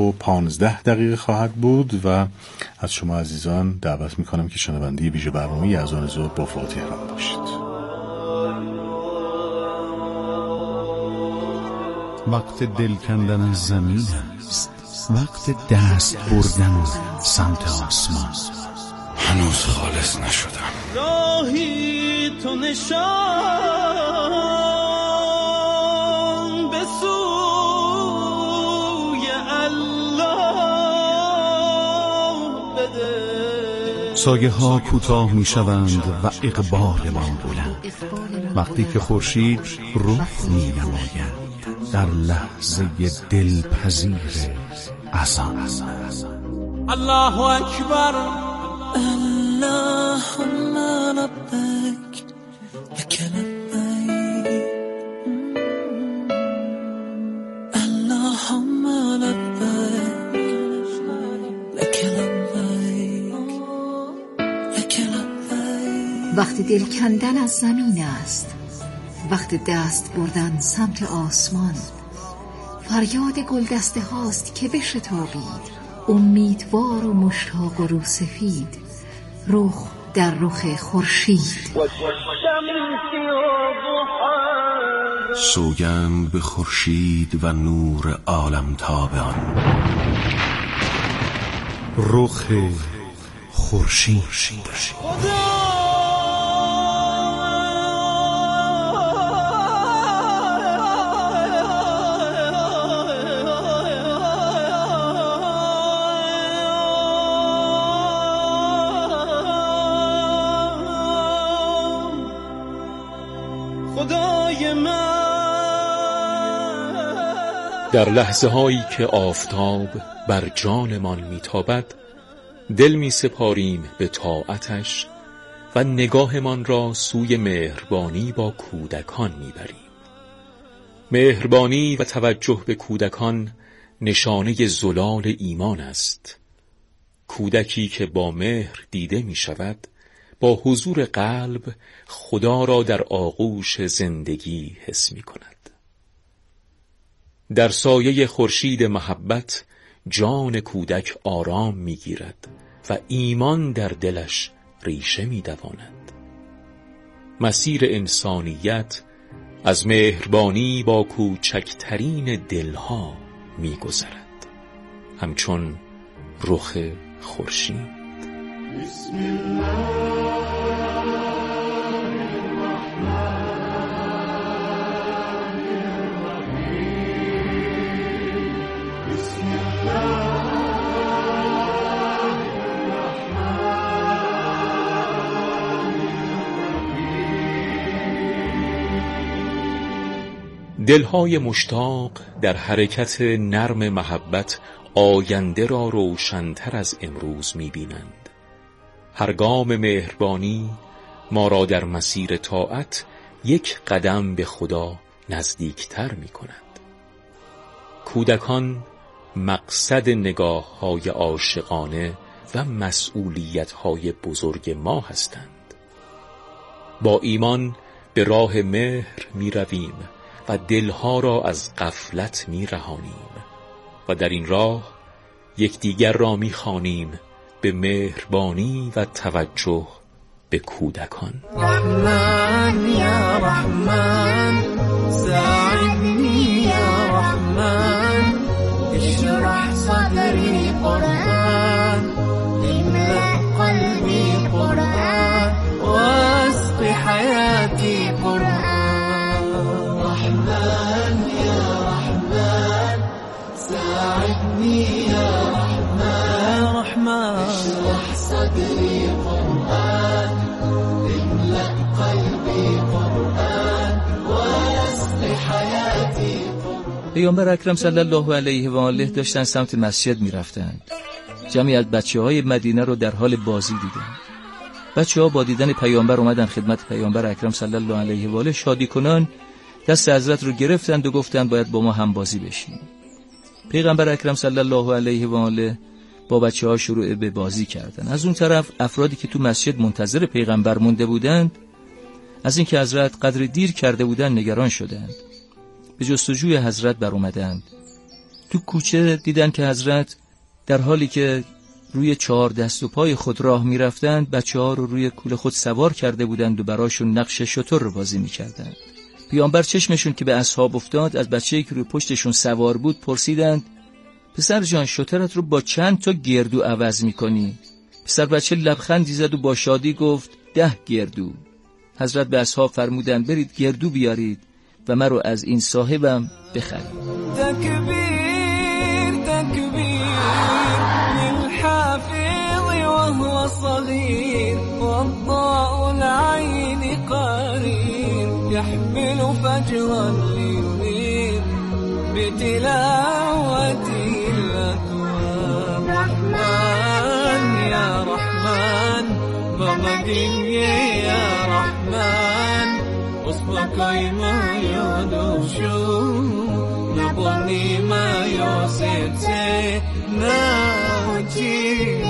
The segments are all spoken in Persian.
9:15 خواهد بود و از شما عزیزان دعوت میکنم که شنونده ویژه برنامه اذان ظهر با فاتحه هم باشید. وقت دل کندن از زمین است، وقت دست بردن سمت آسمان. هنوز خالص نشدم. راهی تو نشان به سوی الله بده. سایه ها کوتاه می شوند و اقبال ما بلند. وقتی که خورشید رخ می نماید در لحظه دلپذیر اذان. الله اکبر. اللهم لبیک لک لبیک اللهم لبیک لک لبیک لک لبیک. وقت دل کندن از زمین است، وقت دست بردن سمت آسمان. فریاد گلدسته هاست که بشتابید، امیدوار و مشتاق و روسفید، رخ در رخ خورشید. سوگند به خورشید و نور عالمتاب آن. رخ خورشید. در لحظه هایی که آفتاب بر جانمان میتابد، دل می سپاریم به طاعتش و نگاهمان را سوی مهربانی با کودکان میبریم. مهربانی و توجه به کودکان نشانه زلال ایمان است. کودکی که با مهر دیده می شود، با حضور قلب خدا را در آغوش زندگی حس می کند. در سایه خورشید محبت جان کودک آرام می گیرد و ایمان در دلش ریشه می دواند. مسیر انسانیت از مهربانی با کوچکترین دلها می گذرد، همچون رخ خورشید. بسم الله دلهای مشتاق در حرکت نرم محبت آینده را روشن‌تر از امروز می‌بینند. هر گام مهربانی ما را در مسیر طاعت یک قدم به خدا نزدیکتر می‌کند. کودکان مقصد نگاه‌های عاشقانه و مسئولیت‌های بزرگ ما هستند. با ایمان به راه مهر می‌رویم و دلها را از غفلت می‌رهانیم و در این راه یکدیگر را می‌خوانیم به مهربانی و توجه به کودکان. رحمن یا رحمن ساعدنی یا رحمن اشرح صدری قرآن املأ قلبی قرآن واسق حیاتی قرآن. رحمن یا رحمن ساعدنی یا رحمن اشرح صدری قرآن املأ قلبی قرآن واسق حیاتی قرآن. پیامبر اکرم صلی الله علیه و آله داشتن سمت مسجد می رفتن. جمعی از بچه‌های مدینه رو در حال بازی دیدن. بچه‌ها با دیدن پیامبر اومدن خدمت پیامبر اکرم صلی الله علیه و آله شادی کنان دست حضرت رو گرفتند و گفتند باید با ما هم بازی بشین. پیغمبر اکرم صلی الله علیه و آله با بچه‌ها شروع به بازی کردن. از اون طرف افرادی که تو مسجد منتظر پیغمبر مونده بودند از اینکه حضرت قدر دیر کرده بودند نگران شدند. به جستجوی حضرت بر اومدند. تو کوچه دیدن که حضرت در حالی که روی 4 دست و پای خود راه می رفتند، بچه ها رو روی کوله خود سوار کرده بودند و براشون نقش شتر رو بازی می کردند. پیامبر چشمشون که به اصحاب افتاد، از بچه‌ای که روی پشتشون سوار بود پرسیدند: پسر جان، شترت رو با چند تا گردو عوض می کنی؟ پسر بچه لبخندی زد و با شادی گفت 10 گردو. حضرت به اصحاب فرمودند برید گردو بیارید و من رو از این صاحبم بخرید. تكبير تكبير للحافظ وهو صغير والضاء العين قرير يحمل فجرا لينير بتلاوته الأكوان رحمن يا رحمن بمدين يا رحمن اصبك ما يدوشو نبني ما يوسيتي ناوتي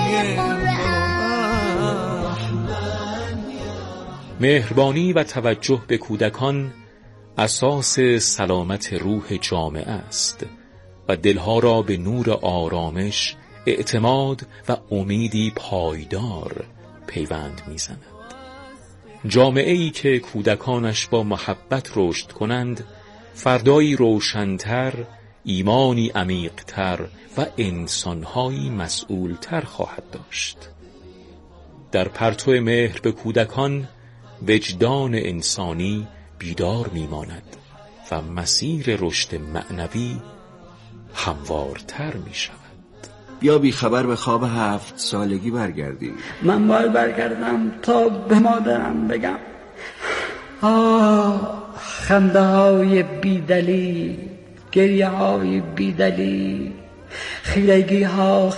مهربانی و توجه به کودکان اساس سلامت روح جامعه است و دلها را به نور آرامش، اعتماد و امیدی پایدار پیوند می‌زند. جامعه‌ای که کودکانش با محبت رشد کنند، فردایی روشن‌تر، ایمانی عمیق‌تر و انسان‌هایی مسئول‌تر خواهد داشت. در پرتو مهر به کودکان، وجدان انسانی بیدار می‌ماند و مسیر رشد معنوی هموارتر می‌شود. یا بی خبر به خواب 7 سالگی برگردی. من باید برگردم تا به مادرم بگم خنده های بیدلی، گریه های بیدلی، خیرگی ها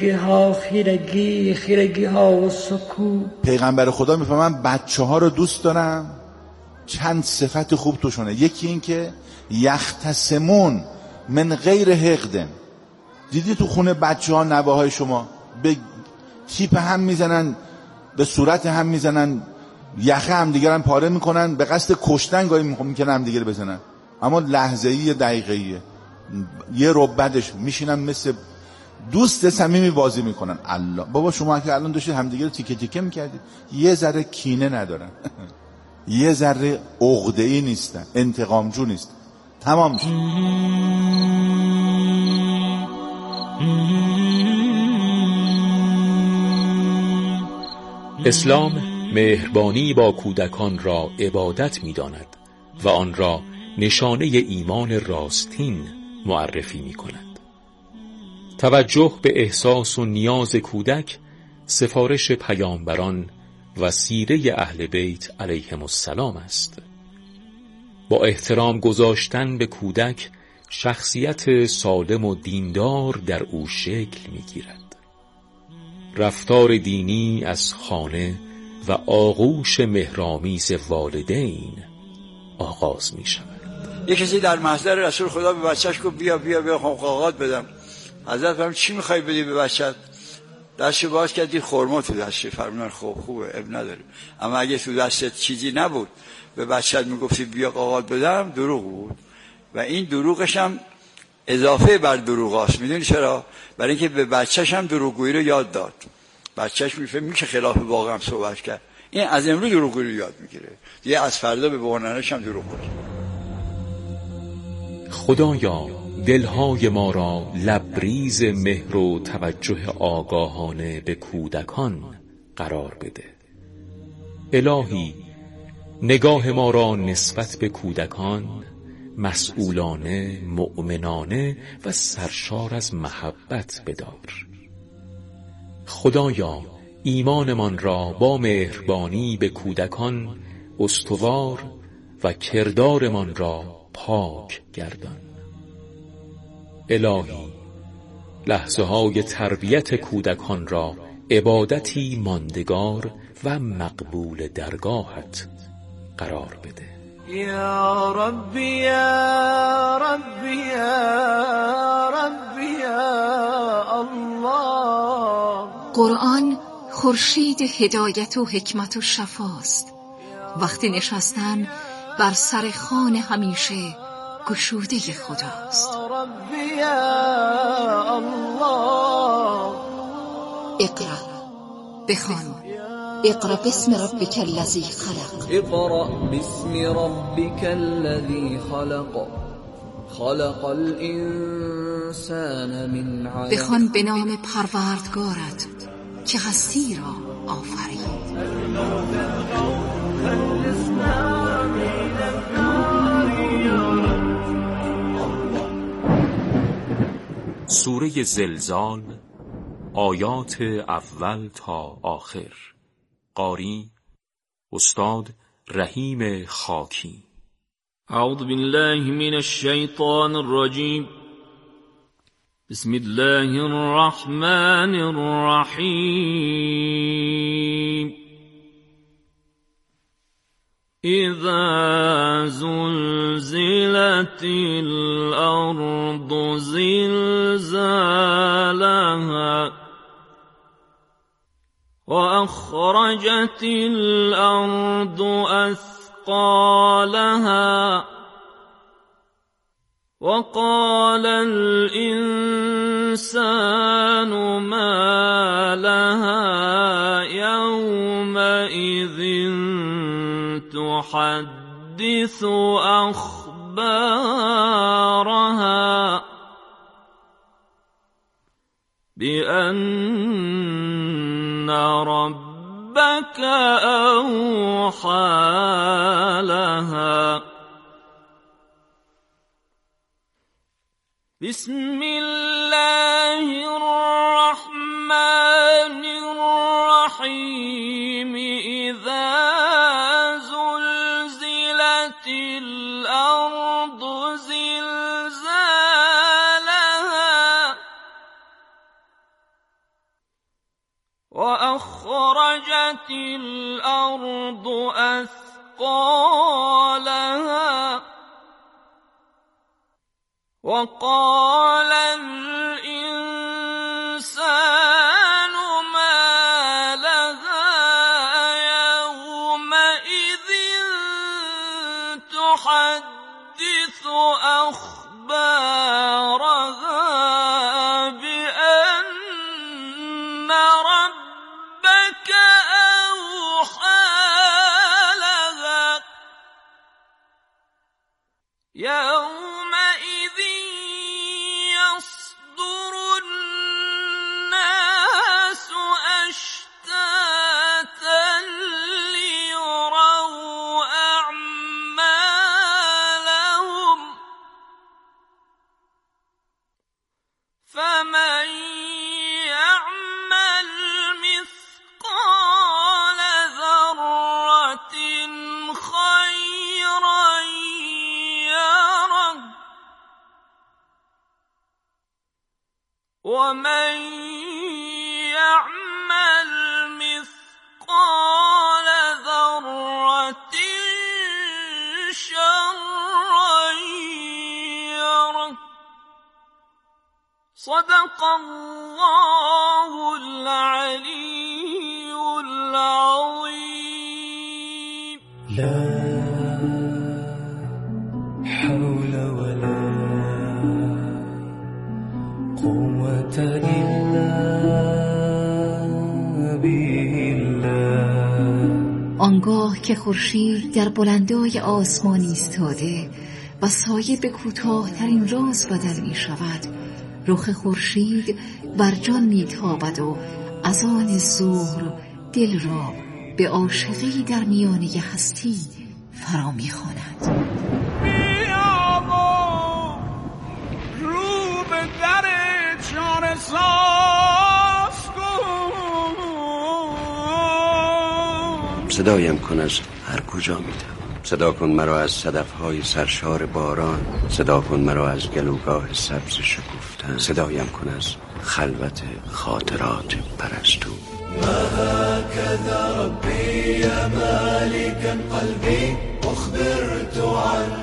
خیرگی ها و سکوت. پیغمبر خدا میفهمن بچه ها رو دوست دارم، چند صفت خوب توشونه. یکی این که یختصمون من غیر حقدن. دیدی تو خونه بچه ها نوه‌های شما به تیپ هم میزنن، به صورت هم میزنن، یخه هم دیگر هم پاره میکنن، به قصد کشتن گاهی میکنن هم دیگر بزنن، اما لحظه‌ای دقیقه‌ایه. یه ربدش میشینن مثل دوست صمیمی بازی میکنن. الله بابا، شما که الان داشتید همدیگه رو تیکه تیکه میکردید، یه ذره کینه ندارن یه ذره عقده‌ای نیستن، انتقامجو نیست. تمام شد. اسلام مهربانی با کودکان را عبادت می‌داند و آن را نشانه ایمان راستین معرفی می‌کند. توجه به احساس و نیاز کودک سفارش پیامبران و سیره اهل بیت علیهم السلام است. با احترام گذاشتن به کودک شخصیت سالم و دیندار در او شکل می‌گیرد. رفتار دینی از خانه و آغوش مهرآمیز والدین آغاز می شود. یک کسی در محضر رسول خدا به بچهش گفت بیا قاقات بدم. حضرت فرمود چی میخوای بدی به بچت؟ دستش باز کردی، خرما تو دستش. فرمودن خوبه اب نداره، اما اگه تو دستت چیزی نبود به بچت میگفتی بیا قاقات بدم، دروغ بود. و این دروغش هم اضافه بر دروغاست. میدونی چرا؟ برای اینکه به بچه‌ش هم دروغگویی رو یاد داد. بچه‌ش میفهمه که خلاف واقع هم صحبت کرد. این از امروز دروغگویی رو یاد میگیره، دیگه از فردا به بهانه‌اش هم دروغ میگه. خدایا دلهای ما را لبریز مهر و توجه آگاهانه به کودکان قرار بده. الهی نگاه ما را نسبت به کودکان مسئولانه، مؤمنانه و سرشار از محبت بدار. خدایا ایمانمان را با مهربانی به کودکان استوار و کردارمان را پاک گردان. الهی لحظه های تربیت کودکان را عبادتی ماندگار و مقبول درگاهت قرار بده. یا ربی یا ربی یا ربی یا الله. قرآن خورشید هدایت و حکمت و شفاست. وقتی نشستن بر سر خوان همیشه گشوده خداست. یا ربی يا الله. اقرأ، بخوان. اقرأ باسم ربك الذی خلق. اقرأ باسم ربك الذي خلق. خلق الانسان من علق. بخوان به نام پروردگارت که هستی را آفرید. سوره زلزال، آیات اول تا آخر. قاری استاد رحیم خاکی. اعوذ بالله من الشیطان الرجیم. بسم الله الرحمن الرحیم. اذا زلزلت الارض زلزالها واخرجت الارض اثقالها وقال الانسان ما لها يومئذ تحدث أخبارها بأن ربك أوحى لها. بسم الله الرحمن الرحيم. إذا زلزلت الأرض زلزالها وأخرجت الأرض أثقالها وقال الإنسان ما لها يومئذ تحدث أخبارها بأن ربك أوحى لها. يومئذ يصدر الناس أشتاتا ليروا أعمالهم فمن يعمل مثقال ذرة خيرا يره ومن يعمل مثقال ذرة شرا يره. صدق الله العلي العظيم. لا حول ولا قوة إلا بالله. آنگاه که خورشید در بلندای آسمان ایستاده و سایه به کوتاه‌ترین راز بدل می شود، رخ خورشید بر جان می تابد و از آن ظهر دل را به عاشقی در میانه هستی فرا می خواند. رو به در جان ساز کن. صدایم کن از هر کجا می‌توان. صدا کن مرا از صدف‌های سرشار باران. صدا کن مرا از گلوگاه سبز شکفتن. صدایم کن از خلوت خاطرات پرستو. ما هكذا ربي يا مالكا قلبي أخبرت عن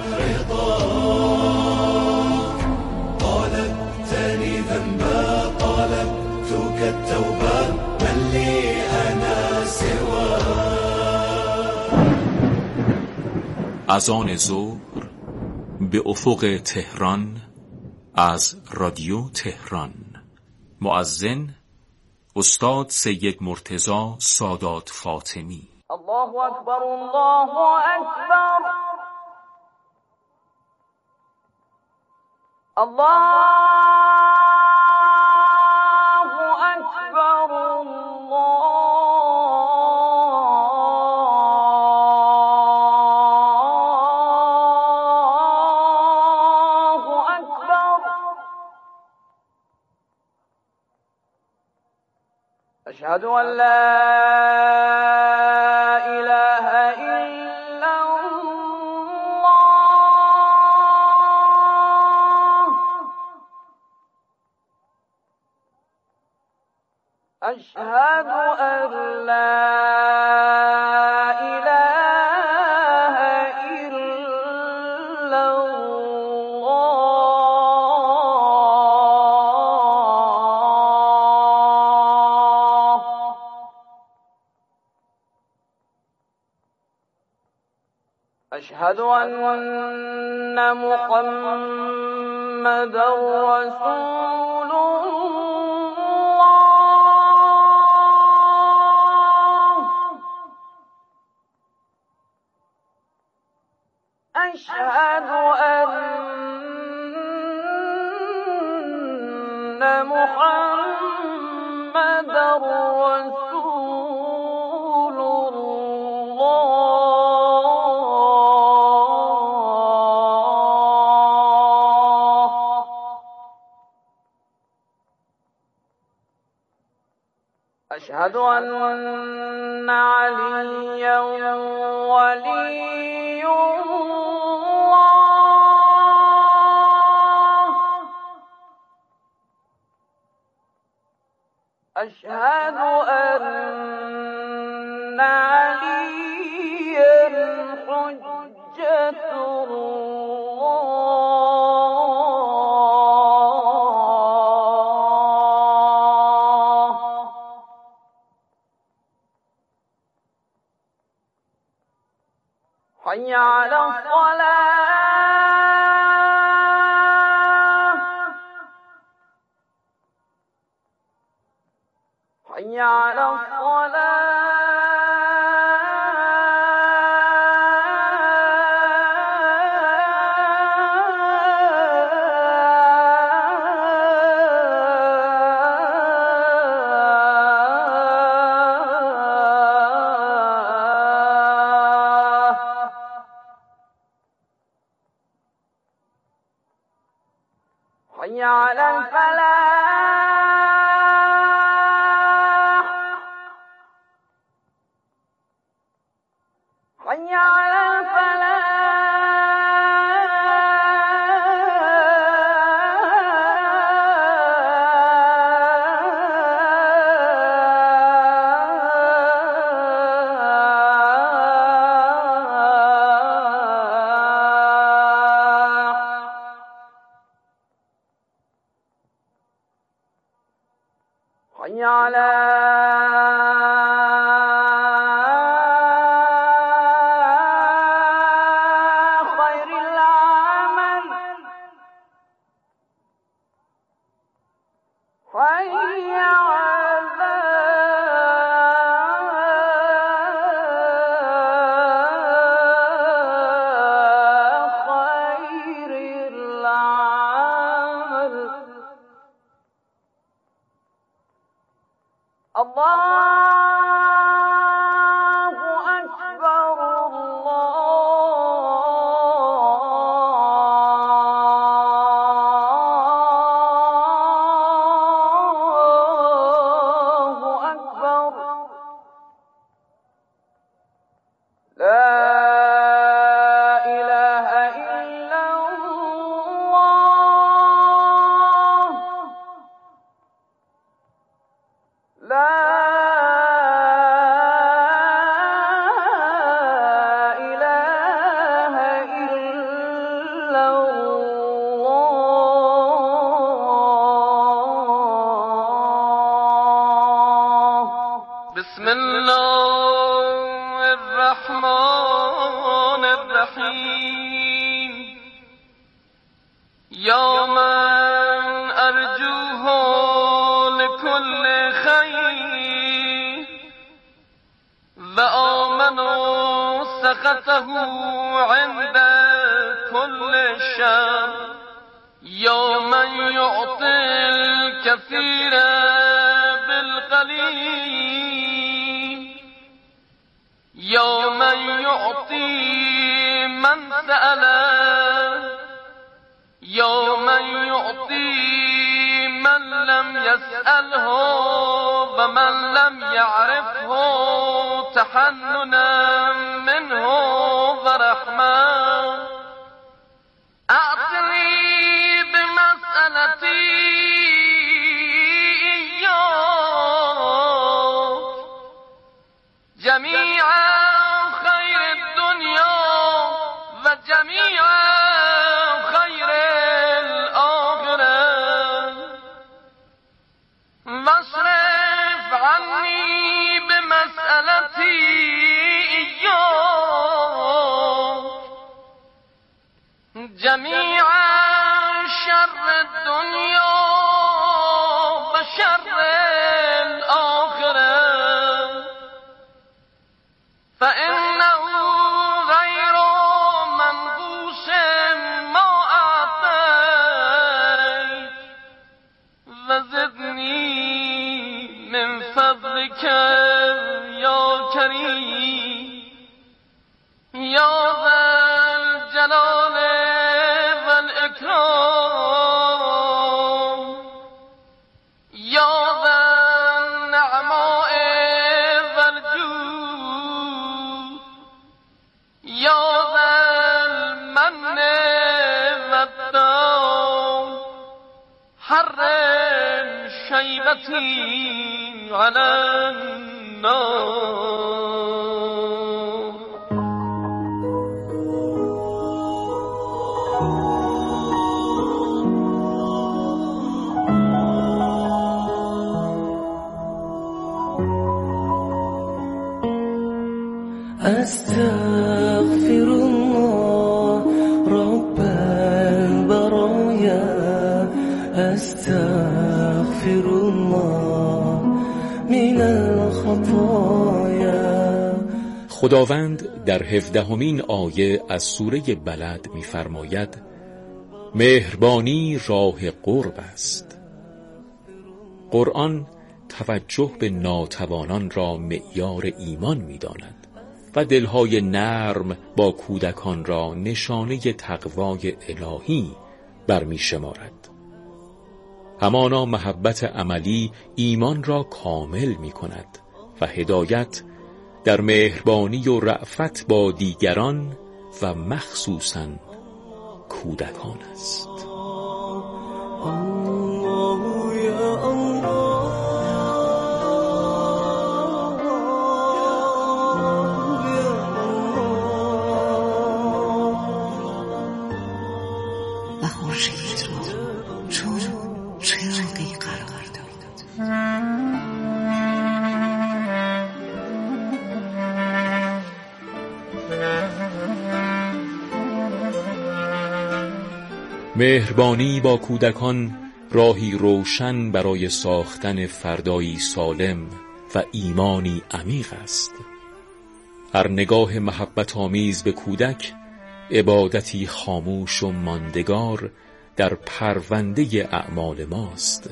رضاك. طالبتني ذنبا طالبتك التوبة من لي أنا سواك. از آن ظهر به افق تهران از رادیو تهران. مؤذن استاد سید مرتضی سادات فاطمی. الله اکبر، الله اکبر، الله اکبر، الله اکبر. اشهد ان لا أشهد أن لا إله إلا الله. أشهد أن محمدا رسول أشهد أن محمدا رسول الله. أشهد أن عليا ولي أشهد أن عليا حجة الله. حي على الصلاة، حي على الصلاة. حي على الفلاح، حي على الفلاح. حي على خير العمل، حي على خير العمل. الله أكبر، الله أكبر. لا إله إلا الله. لا إله إلا الله. بسم الله الرحمن الرحيم. يا من كل خير وآمنوا سخطه عند كل شر يوم يعطي الكثير بالقليل يوم يعطي من سأله يوم يعطي من لم يسأله ومن لم يعرفه تحننا منه ورحمة أعطني بمسألتي إياه جميع خير الدنيا وجميع خير الآخرة واصرف عني بمسألتي إياه جميع شر الدنيا وشر الآخرة فإنه غير منقوص ما أعطيت وزدني من فضلك يا كريم يا ذا الجلال والإكرام يا ذا النعماء والجود يا ذا المن والدام حرم شيبتي على النار أستغفر الله رب البرايا أستغفر الله من الخطايا. خداوند در 17مین آیه از سوره بلد می‌فرماید مهربانی راه قرب است. قرآن توجه به ناتوانان را معیار ایمان می‌داند و دلهای نرم با کودکان را نشانه تقوای الهی برمی شمارد. همانا محبت عملی ایمان را کامل می کند و هدایت در مهربانی و رأفت با دیگران و مخصوصاً کودکان است. مهربانی با کودکان راهی روشن برای ساختن فردایی سالم و ایمانی عمیق است. هر نگاه محبت آمیز به کودک عبادتی خاموش و ماندگار در پرونده اعمال ماست.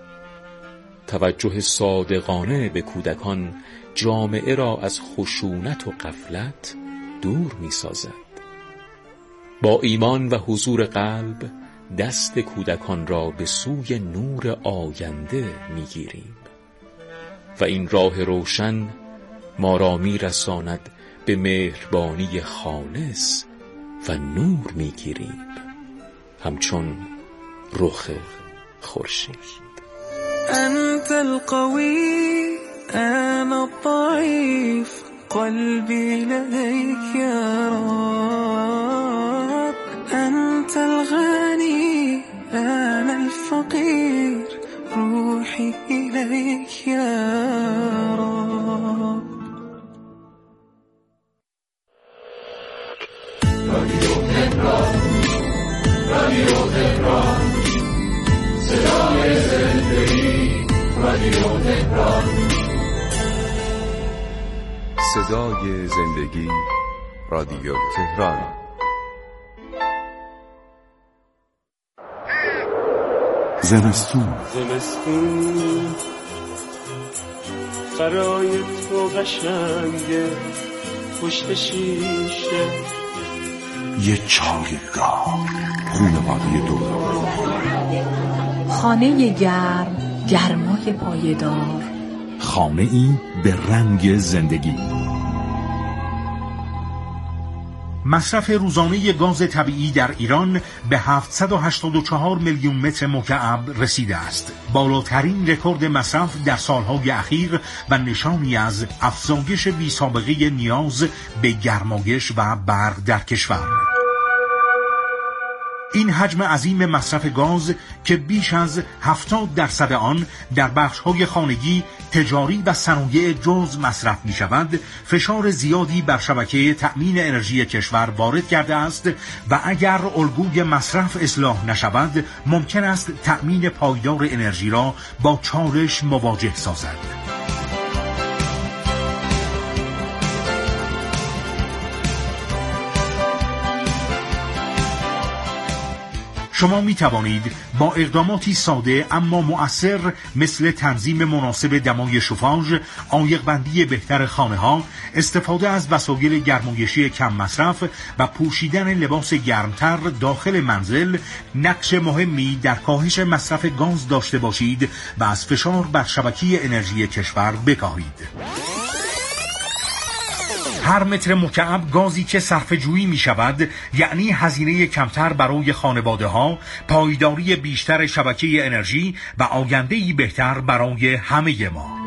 توجه صادقانه به کودکان جامعه را از خشونت و غفلت دور می سازد. با ایمان و حضور قلب دست کودکان را به سوی نور آینده می گیریم و این راه روشن ما را می رساند به مهربانی خالص و نور می گیریم همچون رخ خورشید. أنت القوي أنا الضعيف قلبي لديك يا رب أنت الغني أنا الفقير روحي إليك يا رب. راديو تهران راديو تهران صدای زندگی رادیو تهران. صدای زندگی، رادیو تهران. زمستون برای تو قشنگه، پشت شیشه یه چایگاه، خونواده دور، خانه گرم، گرمای پایدار، خانه ای به رنگ زندگی. مصرف روزانه گاز طبیعی در ایران به 784 میلیون متر مکعب رسیده است، بالاترین رکورد مصرف در سالهای اخیر و نشانی از افزایش بی‌سابقه نیاز به گرمایش و برق در کشور. این حجم عظیم مصرف گاز که بیش از 70% آن در بخش‌های خانگی، تجاری و صنایع جز مصرف می‌شود، فشار زیادی بر شبکه تأمین انرژی کشور وارد کرده است و اگر الگوی مصرف اصلاح نشود، ممکن است تأمین پایدار انرژی را با چالش مواجه سازد. شما می توانید با اقداماتی ساده اما مؤثر مثل تنظیم مناسب دمای شوفاژ، عایق‌بندی بهتر خانه‌ها، استفاده از وسایل گرمایشی کم مصرف و پوشیدن لباس گرمتر داخل منزل، نقش مهمی در کاهش مصرف گاز داشته باشید و از فشار بر شبکه انرژی کشور بکاهید. هر متر مکعب گازی که صرفه جویی می شود یعنی هزینه کمتر برای خانواده ها، پایداری بیشتر شبکه انرژی و آینده‌ای بهتر برای همه ما.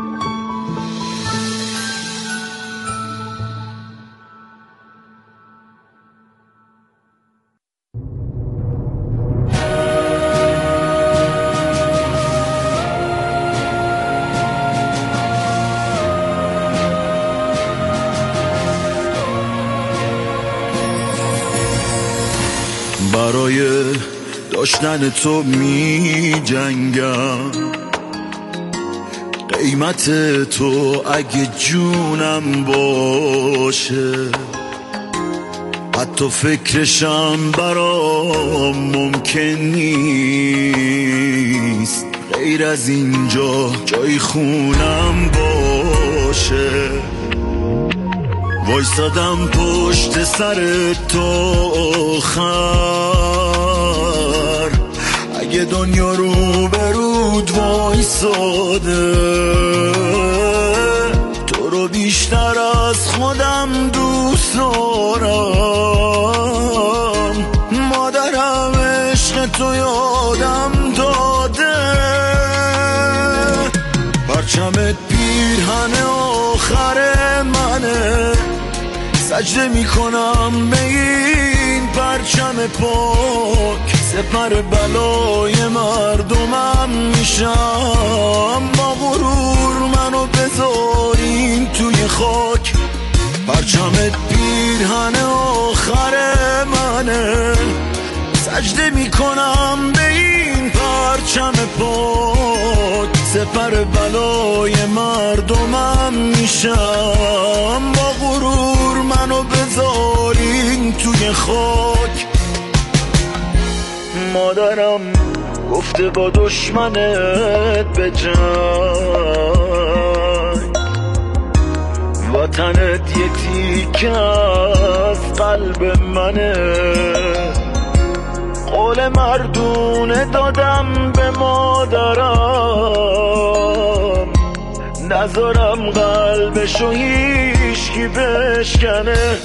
برای داشتن تو می جنگم، قیمت تو اگه جونم باشه، حتی فکرشم برام ممکن نیست غیر از اینجا جای خونم باشه. وایسادم پشت سر تو آخر، اگه دنیا رو برود وایساده، تو رو بیشتر از خودم دوست دارم، مادرم عشق تو یادم داده، پرچمت پیرهن آخر منه، سجده میکنم به این پرچم پاک، سپر بلای مردمم میشم، با غرور منو بذارین توی خاک، پرچمت پیرهن آخر منه، سجده میکنم به این پرچم پاک، سپر بلای مردمم میشم، با غرور منو بذارین توی خاک. مادرم گفته با دشمنت به جنگ، وطنت یه تیکه از قلب منه، قول مردونه دادم به مادرم، نذارم قلبشو هیچکی بشکنه.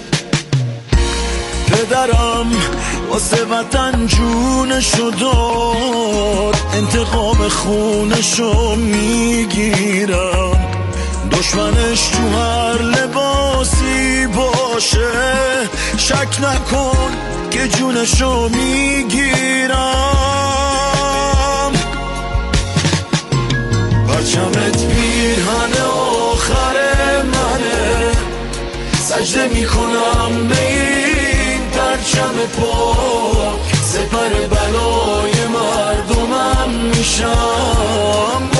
پدرم واسه وطن جونشو داد، انتقام خونشو میگیرم، دشمنش تو هر لباسی باشه، شک نکن که جونشو میگیرم، پرچمت پیرهن آخر منه، سجده میکنم به این پرچم پاک، سپر بلای مردمم میشم،